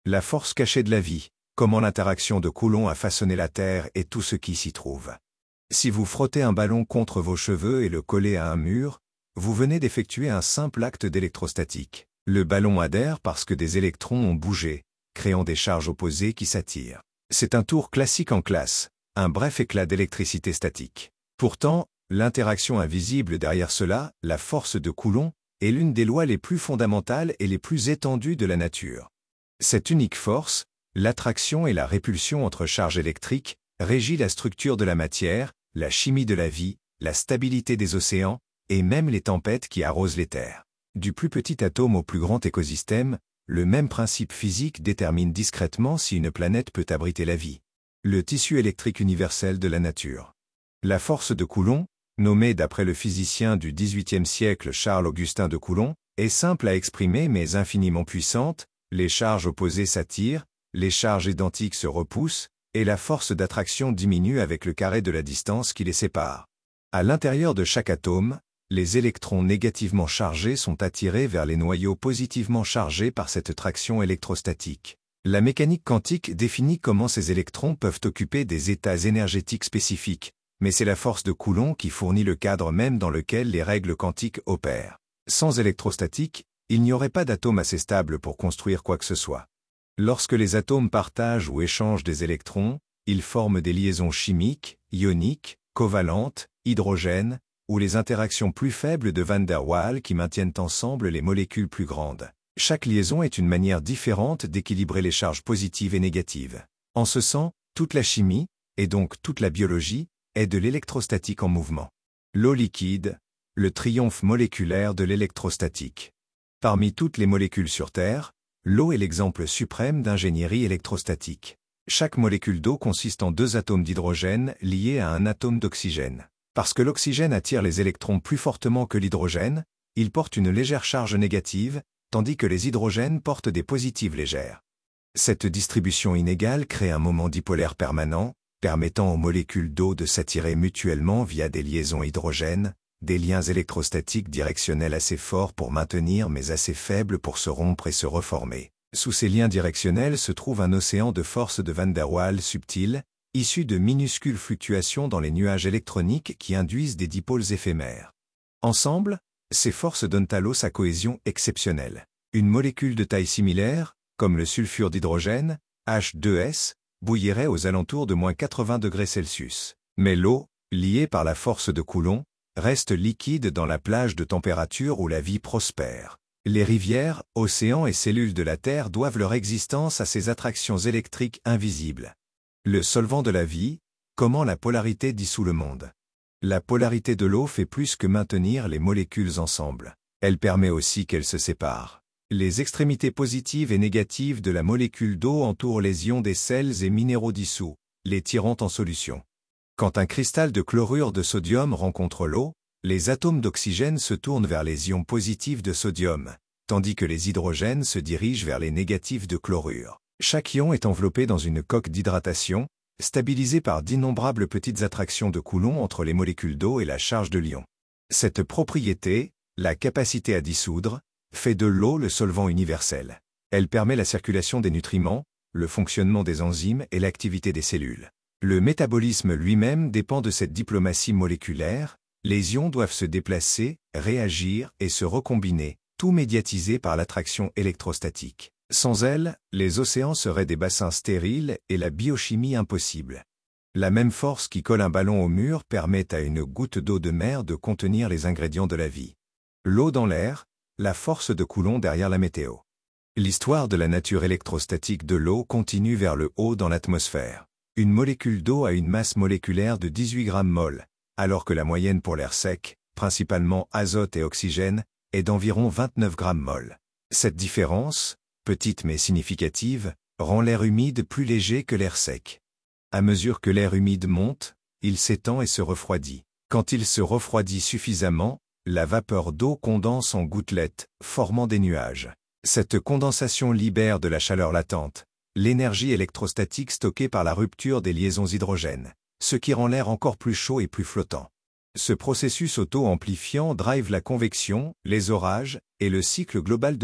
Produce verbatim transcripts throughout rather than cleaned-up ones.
La force cachée de la vie, comment l'interaction de Coulomb a façonné la Terre et tout ce qui s'y trouve. Si vous frottez un ballon contre vos cheveux et le collez à un mur, vous venez d'effectuer un simple acte d'électrostatique. Le ballon adhère parce que des électrons ont bougé, créant des charges opposées qui s'attirent. C'est un tour classique en classe, un bref éclat d'électricité statique. Pourtant, l'interaction invisible derrière cela, la force de Coulomb, est l'une des lois les plus fondamentales et les plus étendues de la nature. Cette unique force, l'attraction et la répulsion entre charges électriques, régit la structure de la matière, la chimie de la vie, la stabilité des océans, et même les tempêtes qui arrosent les terres. Du plus petit atome au plus grand écosystème, le même principe physique détermine discrètement si une planète peut abriter la vie. Le tissu électrique universel de la nature. La force de Coulomb, nommée d'après le physicien du dix-huitième siècle Charles-Augustin de Coulomb, est simple à exprimer mais infiniment puissante. Les charges opposées s'attirent, les charges identiques se repoussent, et la force d'attraction diminue avec le carré de la distance qui les sépare. À l'intérieur de chaque atome, les électrons négativement chargés sont attirés vers les noyaux positivement chargés par cette traction électrostatique. La mécanique quantique définit comment ces électrons peuvent occuper des états énergétiques spécifiques, mais c'est la force de Coulomb qui fournit le cadre même dans lequel les règles quantiques opèrent. Sans électrostatique, il n'y aurait pas d'atome assez stable pour construire quoi que ce soit. Lorsque les atomes partagent ou échangent des électrons, ils forment des liaisons chimiques, ioniques, covalentes, hydrogènes, ou les interactions plus faibles de Van der Waals qui maintiennent ensemble les molécules plus grandes. Chaque liaison est une manière différente d'équilibrer les charges positives et négatives. En ce sens, toute la chimie, et donc toute la biologie, est de l'électrostatique en mouvement. L'eau liquide, le triomphe moléculaire de l'électrostatique. Parmi toutes les molécules sur Terre, l'eau est l'exemple suprême d'ingénierie électrostatique. Chaque molécule d'eau consiste en deux atomes d'hydrogène liés à un atome d'oxygène. Parce que l'oxygène attire les électrons plus fortement que l'hydrogène, il porte une légère charge négative, tandis que les hydrogènes portent des positives légères. Cette distribution inégale crée un moment dipolaire permanent, permettant aux molécules d'eau de s'attirer mutuellement via des liaisons hydrogènes, des liens électrostatiques directionnels assez forts pour maintenir mais assez faibles pour se rompre et se reformer. Sous ces liens directionnels se trouve un océan de force de Van der Waals subtil, issu de minuscules fluctuations dans les nuages électroniques qui induisent des dipôles éphémères. Ensemble, ces forces donnent à l'eau sa cohésion exceptionnelle. Une molécule de taille similaire, comme le sulfure d'hydrogène, H deux S, bouillirait aux alentours de moins quatre-vingts degrés Celsius. Mais l'eau, liée par la force de Coulomb, reste liquide dans la plage de température où la vie prospère. Les rivières, océans et cellules de la Terre doivent leur existence à ces attractions électriques invisibles. Le solvant de la vie, comment la polarité dissout le monde. La polarité de l'eau fait plus que maintenir les molécules ensemble. Elle permet aussi qu'elles se séparent. Les extrémités positives et négatives de la molécule d'eau entourent les ions des sels et minéraux dissous, les tirant en solution. Quand un cristal de chlorure de sodium rencontre l'eau, les atomes d'oxygène se tournent vers les ions positifs de sodium, tandis que les hydrogènes se dirigent vers les négatifs de chlorure. Chaque ion est enveloppé dans une coque d'hydratation, stabilisée par d'innombrables petites attractions de Coulomb entre les molécules d'eau et la charge de l'ion. Cette propriété, la capacité à dissoudre, fait de l'eau le solvant universel. Elle permet la circulation des nutriments, le fonctionnement des enzymes et l'activité des cellules. Le métabolisme lui-même dépend de cette diplomatie moléculaire. Les ions doivent se déplacer, réagir et se recombiner, tout médiatisé par l'attraction électrostatique. Sans elle, les océans seraient des bassins stériles et la biochimie impossible. La même force qui colle un ballon au mur permet à une goutte d'eau de mer de contenir les ingrédients de la vie. L'eau dans l'air, la force de Coulomb derrière la météo. L'histoire de la nature électrostatique de l'eau continue vers le haut dans l'atmosphère. Une molécule d'eau a une masse moléculaire de dix-huit grammes mol, alors que la moyenne pour l'air sec, principalement azote et oxygène, est d'environ vingt-neuf grammes mol. Cette différence, petite mais significative, rend l'air humide plus léger que l'air sec. À mesure que l'air humide monte, il s'étend et se refroidit. Quand il se refroidit suffisamment, la vapeur d'eau condense en gouttelettes, formant des nuages. Cette condensation libère de la chaleur latente, l'énergie électrostatique stockée par la rupture des liaisons hydrogènes, ce qui rend l'air encore plus chaud et plus flottant. Ce processus auto-amplifiant drive la convection, les orages et le cycle global de l'eau.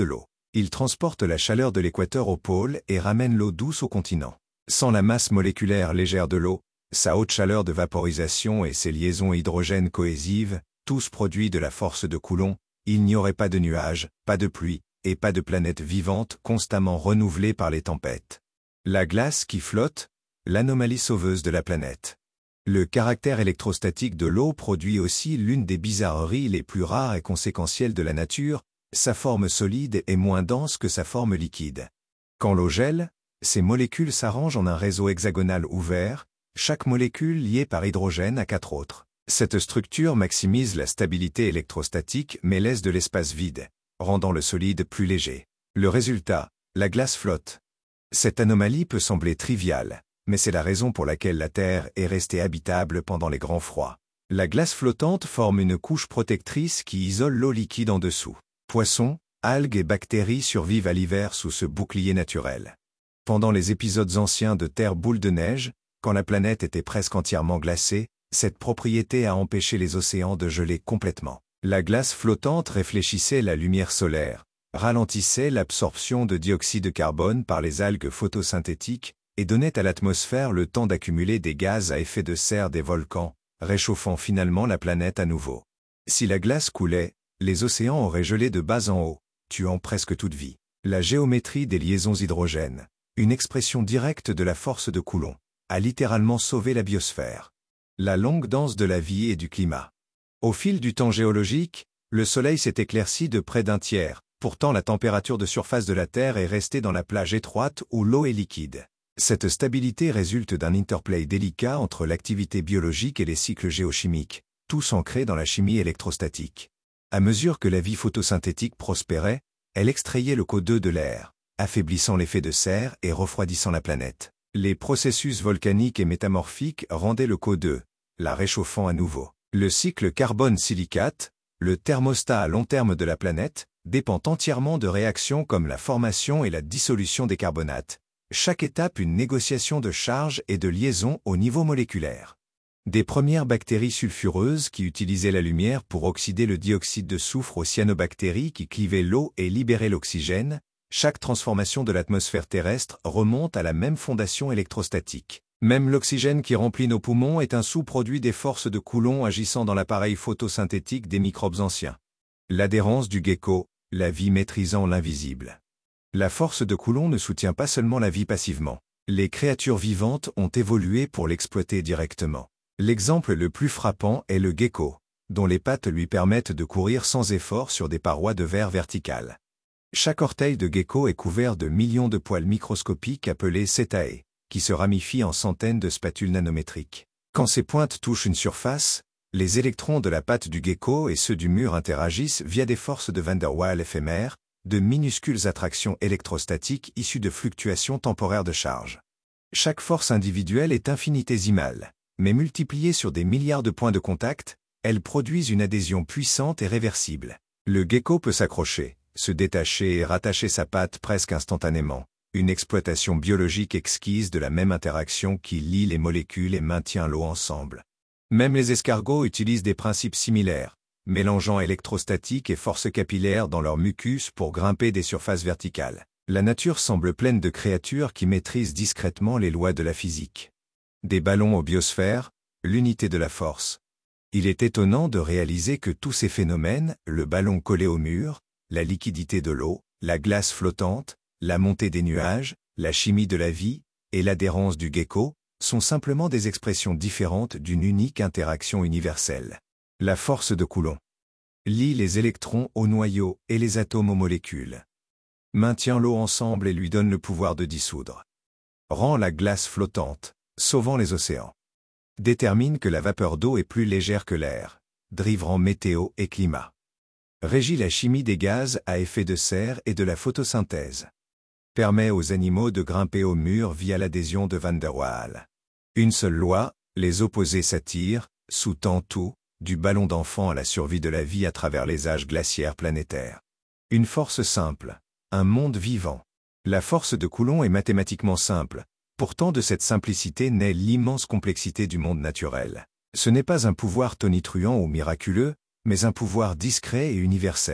Il transporte la chaleur de l'équateur au pôle et ramène l'eau douce au continent. Sans la masse moléculaire légère de l'eau, sa haute chaleur de vaporisation et ses liaisons hydrogène cohésives, tous produits de la force de Coulomb, il n'y aurait pas de nuages, pas de pluie, et pas de planète vivante constamment renouvelée par les tempêtes. La glace qui flotte, l'anomalie sauveuse de la planète. Le caractère électrostatique de l'eau produit aussi l'une des bizarreries les plus rares et conséquentielles de la nature, sa forme solide est moins dense que sa forme liquide. Quand l'eau gèle, ces molécules s'arrangent en un réseau hexagonal ouvert, chaque molécule liée par hydrogène à quatre autres. Cette structure maximise la stabilité électrostatique mais laisse de l'espace vide, rendant le solide plus léger. Le résultat, la glace flotte. Cette anomalie peut sembler triviale, mais c'est la raison pour laquelle la Terre est restée habitable pendant les grands froids. La glace flottante forme une couche protectrice qui isole l'eau liquide en dessous. Poissons, algues et bactéries survivent à l'hiver sous ce bouclier naturel. Pendant les épisodes anciens de Terre boule de neige, quand la planète était presque entièrement glacée, cette propriété a empêché les océans de geler complètement. La glace flottante réfléchissait la lumière solaire, ralentissait l'absorption de dioxyde de carbone par les algues photosynthétiques et donnait à l'atmosphère le temps d'accumuler des gaz à effet de serre des volcans, réchauffant finalement la planète à nouveau. Si la glace coulait, les océans auraient gelé de bas en haut, tuant presque toute vie. La géométrie des liaisons hydrogènes, une expression directe de la force de Coulomb, a littéralement sauvé la biosphère. La longue danse de la vie et du climat. Au fil du temps géologique, le Soleil s'est éclairci de près d'un tiers, pourtant la température de surface de la Terre est restée dans la plage étroite où l'eau est liquide. Cette stabilité résulte d'un interplay délicat entre l'activité biologique et les cycles géochimiques, tous ancrés dans la chimie électrostatique. À mesure que la vie photosynthétique prospérait, elle extrayait le C O deux de l'air, affaiblissant l'effet de serre et refroidissant la planète. Les processus volcaniques et métamorphiques rendaient le C O deux, la réchauffant à nouveau. Le cycle carbone-silicate, le thermostat à long terme de la planète, dépend entièrement de réactions comme la formation et la dissolution des carbonates. Chaque étape une négociation de charge et de liaison au niveau moléculaire. Des premières bactéries sulfureuses qui utilisaient la lumière pour oxyder le dioxyde de soufre aux cyanobactéries qui clivaient l'eau et libéraient l'oxygène, chaque transformation de l'atmosphère terrestre remonte à la même fondation électrostatique. Même l'oxygène qui remplit nos poumons est un sous-produit des forces de Coulomb agissant dans l'appareil photosynthétique des microbes anciens. L'adhérence du gecko, la vie maîtrisant l'invisible. La force de Coulomb ne soutient pas seulement la vie passivement. Les créatures vivantes ont évolué pour l'exploiter directement. L'exemple le plus frappant est le gecko, dont les pattes lui permettent de courir sans effort sur des parois de verre verticales. Chaque orteil de gecko est couvert de millions de poils microscopiques appelés setae, qui se ramifient en centaines de spatules nanométriques. Quand ces pointes touchent une surface, les électrons de la patte du gecko et ceux du mur interagissent via des forces de Van der Waals éphémères, de minuscules attractions électrostatiques issues de fluctuations temporaires de charge. Chaque force individuelle est infinitésimale, mais multipliée sur des milliards de points de contact, elles produisent une adhésion puissante et réversible. Le gecko peut s'accrocher, se détacher et rattacher sa patte presque instantanément, une exploitation biologique exquise de la même interaction qui lie les molécules et maintient l'eau ensemble. Même les escargots utilisent des principes similaires, mélangeant électrostatique et force capillaire dans leur mucus pour grimper des surfaces verticales. La nature semble pleine de créatures qui maîtrisent discrètement les lois de la physique. Des ballons aux biosphères, l'unité de la force. Il est étonnant de réaliser que tous ces phénomènes, le ballon collé au mur, la liquidité de l'eau, la glace flottante, la montée des nuages, la chimie de la vie, et l'adhérence du gecko, sont simplement des expressions différentes d'une unique interaction universelle. La force de Coulomb lie les électrons au noyau et les atomes aux molécules. Maintient l'eau ensemble et lui donne le pouvoir de dissoudre. Rend la glace flottante, sauvant les océans. Détermine que la vapeur d'eau est plus légère que l'air, drivrant météo et climat. Régit la chimie des gaz à effet de serre et de la photosynthèse. Permet aux animaux de grimper au mur via l'adhésion de Van der Waals. Une seule loi, les opposés s'attirent, sous-tend tout, du ballon d'enfant à la survie de la vie à travers les âges glaciaires planétaires. Une force simple, un monde vivant. La force de Coulomb est mathématiquement simple, pourtant de cette simplicité naît l'immense complexité du monde naturel. Ce n'est pas un pouvoir tonitruant ou miraculeux, mais un pouvoir discret et universel,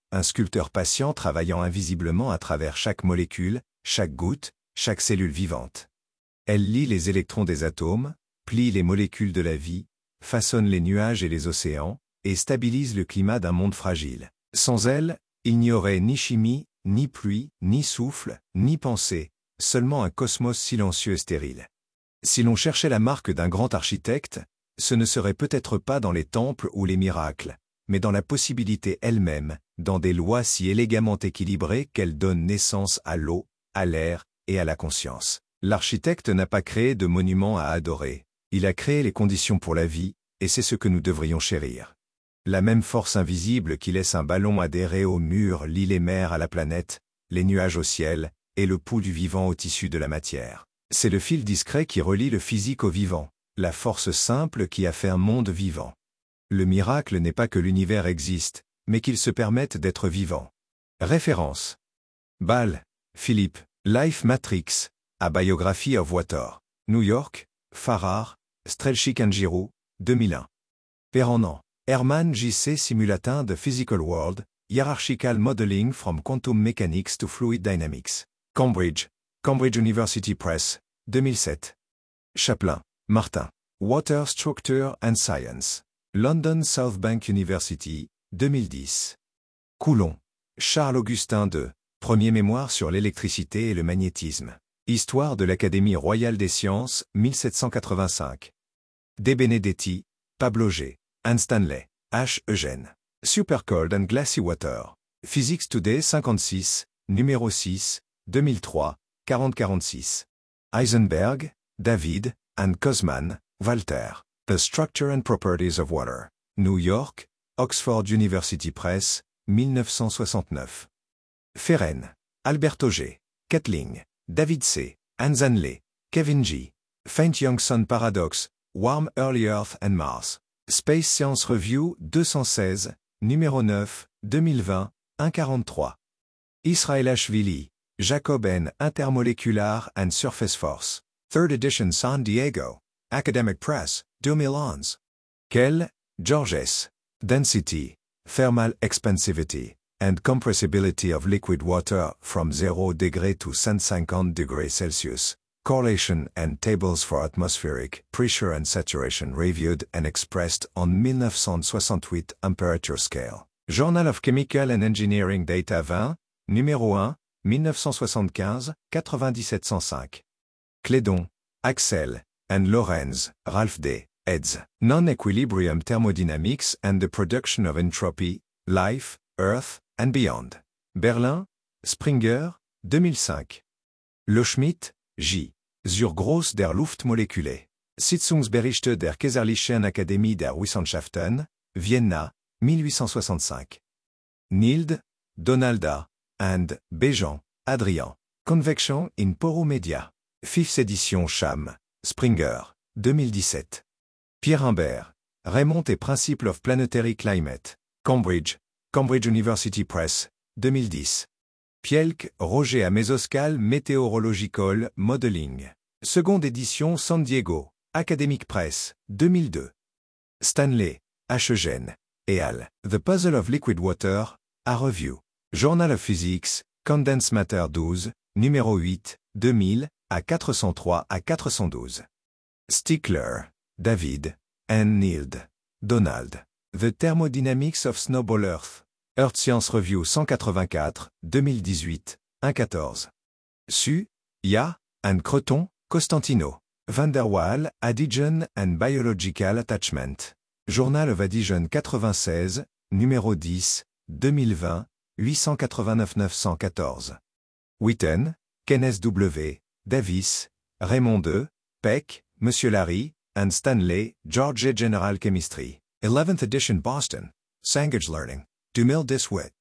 un sculpteur patient travaillant invisiblement à travers chaque molécule, chaque goutte, chaque cellule vivante. Elle lie les électrons des atomes, plie les molécules de la vie, façonne les nuages et les océans, et stabilise le climat d'un monde fragile. Sans elle, il n'y aurait ni chimie, ni pluie, ni souffle, ni pensée, seulement un cosmos silencieux et stérile. Si l'on cherchait la marque d'un grand architecte, ce ne serait peut-être pas dans les temples ou les miracles, mais dans la possibilité elle-même, dans des lois si élégamment équilibrées qu'elles donnent naissance à l'eau, à l'air et à la conscience. L'architecte n'a pas créé de monuments à adorer, il a créé les conditions pour la vie, et c'est ce que nous devrions chérir. La même force invisible qui laisse un ballon adhérer au mur lie les mers à la planète, les nuages au ciel, et le pouls du vivant au tissu de la matière. C'est le fil discret qui relie le physique au vivant, la force simple qui a fait un monde vivant. Le miracle n'est pas que l'univers existe, mais qu'il se permette d'être vivant. Référence. Ball, Philippe, Life Matrix, A Biography of Water. New York, Farrar, Strelchik and Giroux, deux mille un. Perrennan, Hermann J C Simulatin The Physical World, Hierarchical Modeling from Quantum Mechanics to Fluid Dynamics. Cambridge, Cambridge University Press, deux mille sept. Chaplin, Martin, Water Structure and Science. London South Bank University, deux mille dix. Coulomb, Charles-Augustin deux. Premier mémoire sur l'électricité et le magnétisme. Histoire de l'Académie royale des sciences, mille sept cent quatre-vingt-cinq. De Benedetti, Pablo G. and Stanley, H. Eugène. Super Cold and Glassy Water. Physics Today cinquante-six, numéro six, deux mille trois, quarante quarante-six. Heisenberg, David, and Kozman, Walter. The Structure and Properties of Water. New York, Oxford University Press, mille neuf cent soixante-neuf. Ferren, Alberto G. Ketling, David C. Anzanley, Kevin G. Faint Young Sun Paradox, Warm Early Earth and Mars. Space Science Review deux cent seize, numéro neuf, deux mille vingt, un quarante-trois. Israelashvili, Jacob N. Intermolecular and Surface Force. Third edition San Diego, Academic Press, deux mille onze. Kell, George S. Density, Thermal Expansivity, and Compressibility of Liquid Water from zero degree to cent cinquante degrees Celsius. Correlation and Tables for Atmospheric Pressure and Saturation Reviewed and Expressed on mille neuf cent soixante-huit Amperature Scale. Journal of Chemical and Engineering Data vingt, numéro un, mille neuf cent soixante-quinze, quatre-vingt-dix-sept cent cinq. Clédon, Axel, and Lorenz, Ralph D. eds. Non-Equilibrium Thermodynamics and the Production of Entropy, Life, Earth, and Beyond. Berlin, Springer, deux mille cinq. Loschmidt, J. Zur Groß der Luftmoleküle. Sitzungsberichte der Kaiserlichen Akademie der Wissenschaften, Vienna, mille huit cent soixante-cinq. Nilde, Donalda, and Béjean, Adrien. Convection in Poromedia. Fifth édition Cham, Springer, deux mille dix-sept. Pierre Imbert, Raymond et Principle of Planetary Climate. Cambridge, Cambridge University Press, deux mille dix. Pielk, Roger à Mesoscale Meteorological Modeling. Seconde édition San Diego, Academic Press, deux mille deux. Stanley, H. Eugène, et al. The Puzzle of Liquid Water, à review. Journal of Physics, Condensed Matter douze, numéro huit, deux mille, à quatre cent trois à quatre cent douze. Stickler, David, and Neild, Donald. The Thermodynamics of Snowball Earth. Earth Science Review cent quatre-vingt-quatre, deux mille dix-huit, un quatorze. Su, Ya, and Creton, Costantino. Van der Waal, Adhesion and Biological Attachment. Journal of Adhesion quatre-vingt-seize, numéro dix, deux mille vingt, huit cent quatre-vingt-neuf neuf cent quatorze. Witten, Kenneth W., Davis, Raymond deux, Peck, Monsieur Larry, and Stanley, George J. General Chemistry. eleventh edition Boston, Sangage Learning. Du Mille dix-huit.